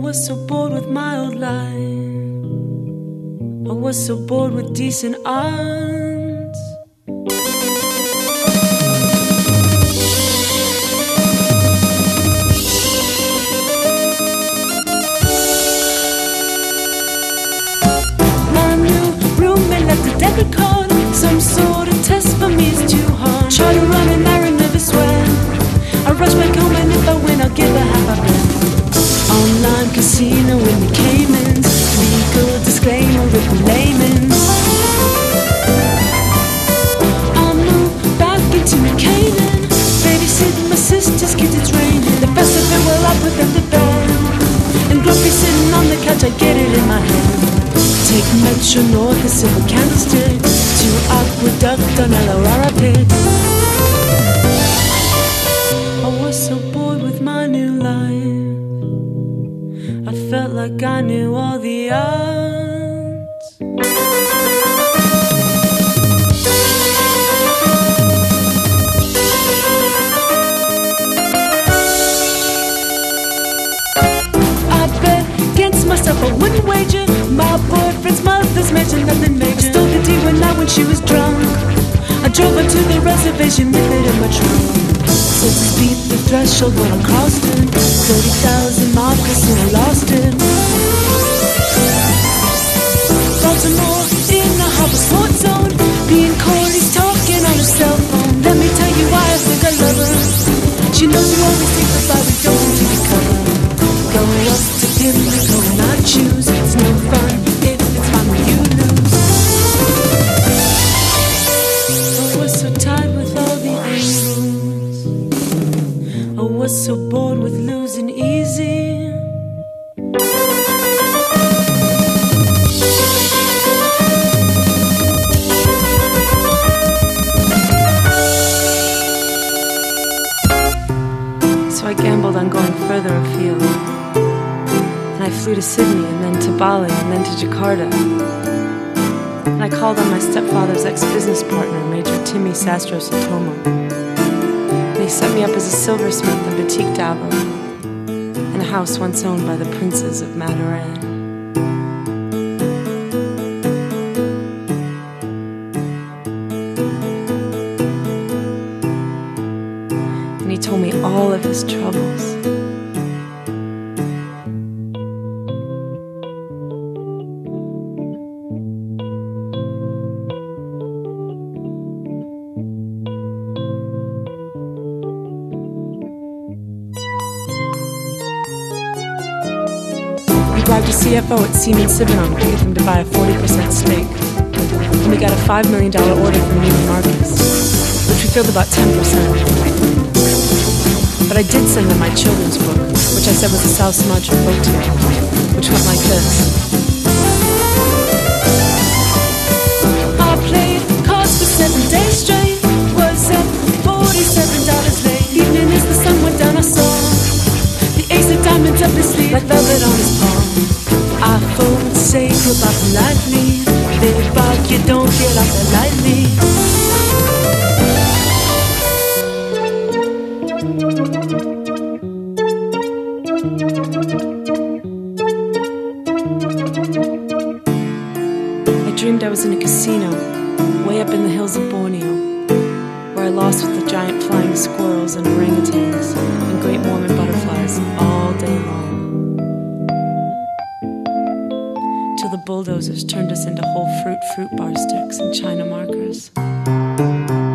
was so bored with my old life. I was so bored with decent aunts. My new roommate left a deck record. Some sort of test for me is too hard. Try to run and I never swear. I rush back home and if I win I'll give a half a bet. Online casino in the Caymans. Legal disclaimer with the layman's. I'll move back into Canaan. Babysitting my sister's kids, it's raining. The best of it, well I put them to bed. And grumpy sitting on the couch, I get it in my hand. Take Metro North, a silver candlestick. To Aqueduct on El Pit. I was so bored with my new life. I felt like I knew all the odds. I bet against myself I wouldn't wager. My boyfriend's mother's mentioned nothing major. I stole the D one night when she was drunk. I drove her to the reservation with it in my trunk. So to beat the threshold when I crossed it. 30,000 markers and I lost it. Baltimore in the harbor sports zone. Being Corey's talking on his cell phone. Let me tell you why I think I love her. She knows you always think the Bible don't take a cover. Go up to Pimlico and I choose. It's no fun if it's fun when you lose. I was so tired with all the angles. I was so bored with losing easy. So I gambled on going further afield. And I flew to Sydney and then to Bali and then to Jakarta. And I called on my stepfather's ex-business partner, Major Timmy Sastro Satomo. And he set me up as a silversmith and boutique dabbler in a house once owned by the princes of Madaran. And he told me all of his troubles. Bribed a CFO at Siemens Ciberon to get him to buy a 40% stake. And we got a $5 million order from Neiman Marcus, which we filled about 10%. But I did send them my children's book, which I said was a South Sumatra folk tale, which went like this. I played cards for 7 days straight, was up $47 late. Evening as the sun went down, I saw the ace of diamonds up his sleeve, like velvet on his palm. I phoned, say goodbye politely. Live back, you don't get off that lightly. I dreamed I was in a casino, way up in the hills of Borneo, where I lost with the giant flying squirrels and orangutans and great Mormon butterflies all day long. The bulldozers turned us into whole fruit bar sticks and China markers.